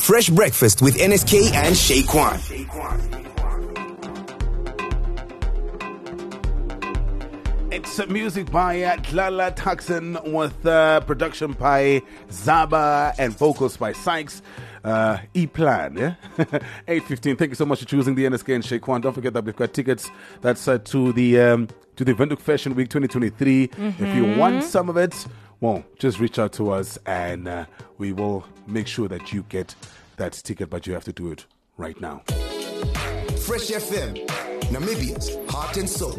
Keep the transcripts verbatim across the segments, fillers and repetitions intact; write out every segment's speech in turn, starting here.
Fresh Breakfast with N S K and Shaquan. It's music by uh, Tlala Tuxon with uh, production by Zaba and vocals by Sykes. Uh, E-Plan, yeah? eight fifteen. Thank you so much for choosing the N S K and Shaquan. Don't forget that we've got tickets. That's uh, to the um, to the Windhoek Fashion Week twenty twenty-three. Mm-hmm. If you want some of it, well, just reach out to us and uh, we will make sure that you get that ticket, but you have to do it right now. Fresh F M, Namibia's heart and soul.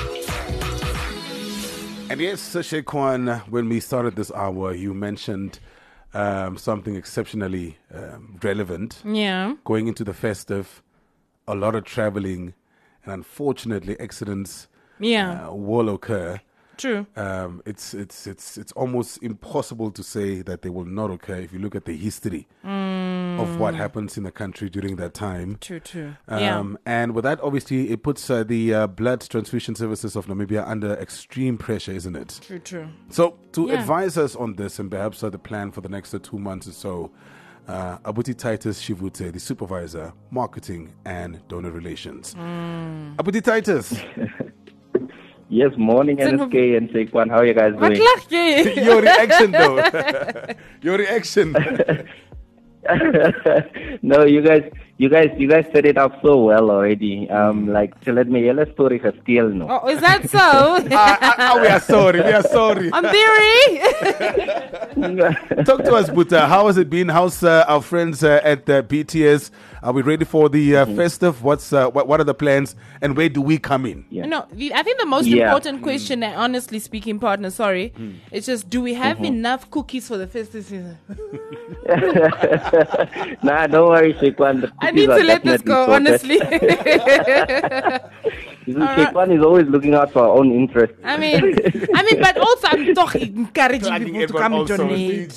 And yes, Shaquan, when we started this hour, you mentioned um, something exceptionally um, relevant. Yeah. Going into the festive, a lot of traveling, and unfortunately, accidents yeah. uh, will occur. True. Um, it's it's it's it's almost impossible to say that they will not occur if you look at the history mm. of what happens in the country during that time. True, true. Um, yeah. And with that, obviously, it puts uh, the uh, blood transfusion services of Namibia under extreme pressure, isn't it? True, true. So to yeah. advise us on this and perhaps uh, the plan for the next uh, two months or so, uh, Abuti Titus Shivute, the supervisor, marketing and donor relations. Mm. Abuti Titus. Yes, morning N S K and Shaquan. How are you guys doing? Your reaction though. Your reaction. No, you guys, you guys, you guys set it up so well already. Um, mm. like, so let me tell a story for skill, no. Oh, is that so? uh, uh, we are sorry. We are sorry. I'm theory. Talk to us, Buta. How has it been? How's uh, our friends uh, at the B T S? Are we ready for the uh, mm-hmm. festive? What's uh, what, what are the plans, and where do we come in? Yeah. No, I think the most yeah. important question, mm. honestly speaking, partner, sorry, mm. it's just, do we have mm-hmm. enough cookies for the festive season? Nah, don't worry, Shaquan. I need to let this go, sorted. Honestly. Shaquan right. is always looking out for our own interest. I mean, I mean, but also I'm doch encouraging people to come and donate.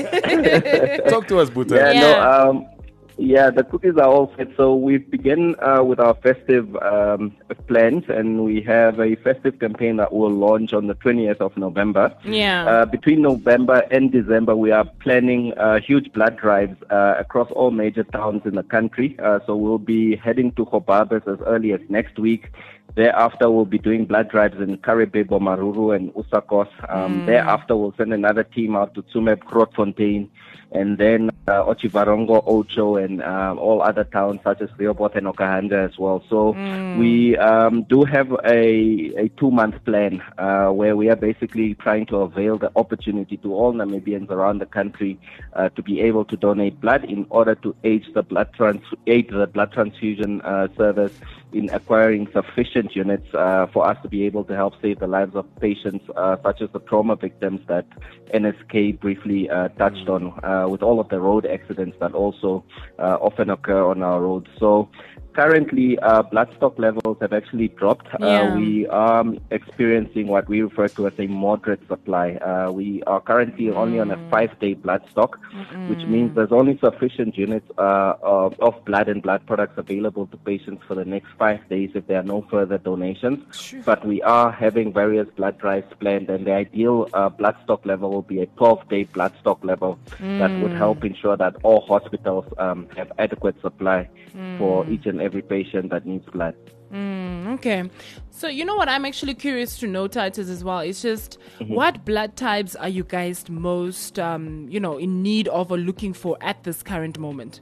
Talk to us, Buta. Yeah, yeah. no, um, yeah, the cookies are all set. So we begin uh, with our festive um, plans, and we have a festive campaign that will launch on the twentieth of November. Yeah. Uh, between November and December, we are planning uh, huge blood drives uh, across all major towns in the country. Uh, so we'll be heading to Gobabis as early as next week. Thereafter, we'll be doing blood drives in Karibebo, Maruru, and Usakos. Um, mm. Thereafter, we'll send another team out to Tsumeb, Grootfontein, and then uh, Ochivarongo, Ocho, and uh, all other towns such as Rehoboth and Okahanda as well. So mm. we um, do have a, a two-month plan uh, where we are basically trying to avail the opportunity to all Namibians around the country uh, to be able to donate blood in order to aid the blood, trans- aid the blood transfusion uh, service in acquiring sufficient units uh, for us to be able to help save the lives of patients uh, such as the trauma victims that N S K briefly uh, touched on uh, with all of the road accidents that also uh, often occur on our roads. So currently, uh, blood stock levels have actually dropped. Yeah. Uh, we are experiencing what we refer to as a moderate supply. Uh, we are currently mm. only on a five-day blood stock, mm-hmm. which means there's only sufficient units uh, of, of blood and blood products available to patients for the next five days if there are no further donations. Sure. But we are having various blood drives planned, and the ideal uh, blood stock level will be a twelve-day blood stock level mm. that would help ensure that all hospitals um, have adequate supply mm. for each and every patient that needs blood. Mm, okay. So, you know what I'm actually curious to know, Titus, as well. It's just, mm-hmm. what blood types are you guys most, um, you know, in need of or looking for at this current moment?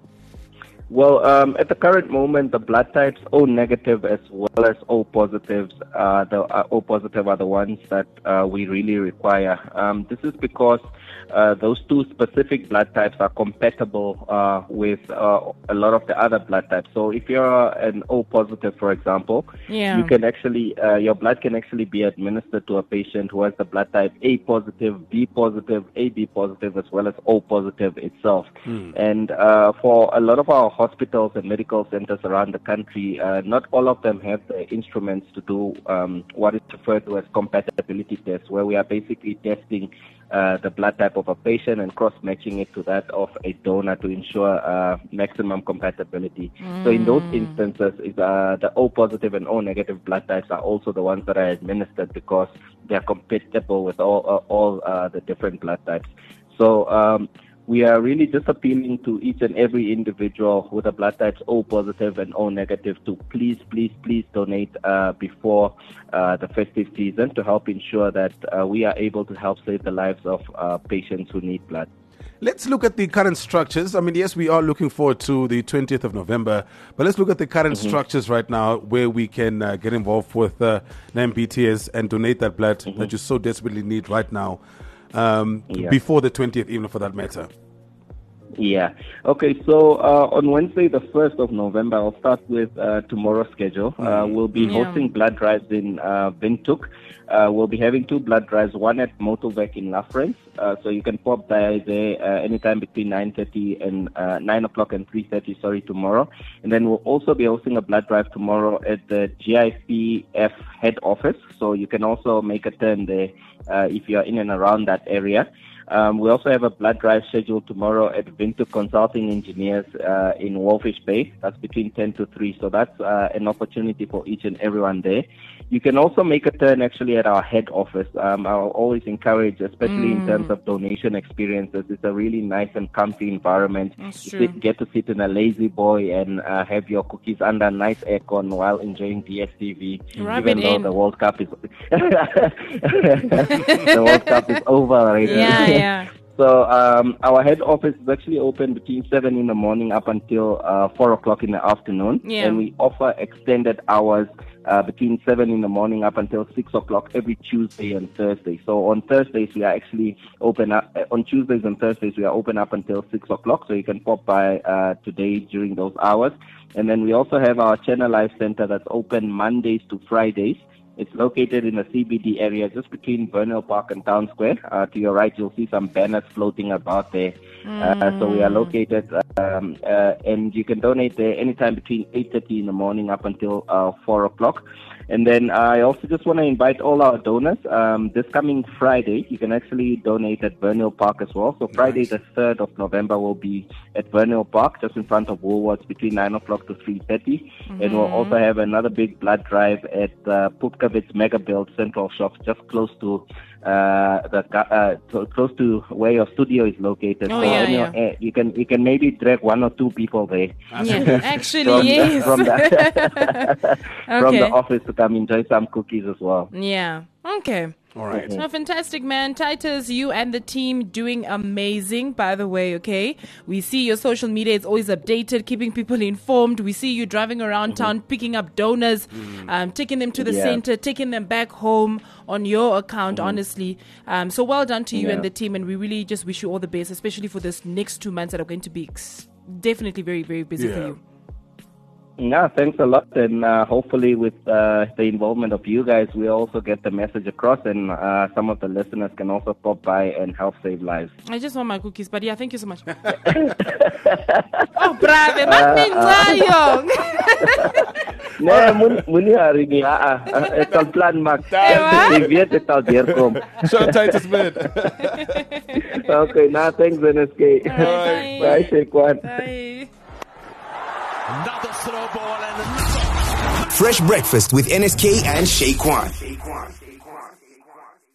Well, um, at the current moment, the blood types O negative as well as O positives, uh, the uh, O positive are the ones that uh, we really require. Um, this is because uh, those two specific blood types are compatible uh, with uh, a lot of the other blood types. So if you're an O positive, for example, yeah. you can actually, uh, your blood can actually be administered to a patient who has the blood type A positive, B positive, A B positive, as well as O positive itself. Hmm. And uh, for a lot of our hospitals and medical centers around the country, uh, not all of them have the instruments to do um, what is referred to as compatibility tests, where we are basically testing uh, the blood type of a patient and cross-matching it to that of a donor to ensure uh, maximum compatibility. Mm. So in those instances, is, uh, the O positive and O negative blood types are also the ones that are administered because they are compatible with all uh, all uh, the different blood types. So um, we are really just appealing to each and every individual with a blood types O positive and O negative to please, please, please donate uh, before uh, the festive season to help ensure that uh, we are able to help save the lives of uh, patients who need blood. Let's look at the current structures. I mean, yes, we are looking forward to the twentieth of November, but let's look at the current mm-hmm. structures right now where we can uh, get involved with uh, N B T S and donate that blood mm-hmm. that you so desperately need right now, um, yeah. before the twentieth, even for that matter. Yeah. Okay, so uh, on Wednesday, the first of November, I'll start with uh, tomorrow's schedule. Uh, we'll be yeah. hosting blood drives in uh, Windhoek. Uh, we'll be having two blood drives, one at Motorweg in Lafrens. Uh, so you can pop by there uh, anytime between nine thirty and uh, nine o'clock and three thirty, sorry, tomorrow. And then we'll also be hosting a blood drive tomorrow at the G I P F head office. So you can also make a turn there uh, if you're in and around that area. Um, we also have a blood drive scheduled tomorrow at Windhoek Consulting Engineers uh, in Wolfish Bay. That's between ten to three. So that's uh, an opportunity for each and everyone there. You can also make a turn actually at our head office. Um, I'll always encourage, especially mm. in terms of donation experiences. It's a really nice and comfy environment. That's you true. sit, get to sit in a lazy boy and uh, have your cookies under a nice aircon while enjoying D S T V. Rub even it though in. the World Cup is the World Cup is over already. Yeah, yeah. So um, our head office is actually open between seven in the morning up until uh, four o'clock in the afternoon. Yeah. And we offer extended hours uh, between seven in the morning up until six o'clock every Tuesday and Thursday. So on Thursdays, we are actually open up. Uh, on Tuesdays and Thursdays, we are open up until six o'clock. So you can pop by uh, today during those hours. And then we also have our Channel Life Center that's open Mondays to Fridays. It's located in the C B D area, just between Vernal Park and Town Square. Uh, to your right, you'll see some banners floating about there. Mm. Uh, so we are located, um, uh, and you can donate there anytime between eight thirty in the morning up until uh, four o'clock. And then I also just want to invite all our donors. Um, this coming Friday, you can actually donate at Vernal Park as well. So Friday, nice. the third of November, will be at Vernal Park, just in front of Woolworths, between nine o'clock to three thirty. Mm-hmm. And we'll also have another big blood drive at uh, Pupkavitz Mega Build Central Shops, just close to uh, the uh, to, close to where your studio is located. Oh, so yeah, you, know, yeah. uh, you can you can maybe drag one or two people there. Yeah, actually, from, yes. From the, from Okay. the office to come enjoy some cookies as well. Yeah. Okay. All right. So fantastic, man. Titus, you and the team doing amazing, by the way, okay? We see your social media is always updated, keeping people informed. We see you driving around town, picking up donors, mm. um, taking them to the Yeah. center, taking them back home on your account, mm. honestly. Um, so well done to you Yeah. and the team, and we really just wish you all the best, especially for this next two months that are going to be ex- definitely very, very busy Yeah. for you. Yeah, thanks a lot. And uh, hopefully with uh, the involvement of you guys, we also get the message across, and uh, some of the listeners can also pop by and help save lives. I just want my cookies, but yeah, thank you so much. Oh, brave, uh, Nee, moenie hari nie. Ah, ek sal plan maak. Jy weet ek sal deurkom. Show Titus, man. Okay, now thanks N S K. Bye. Bye, Sheikwan. Bye. Another throw ball and another. Fresh breakfast with N S K and Sheikwan.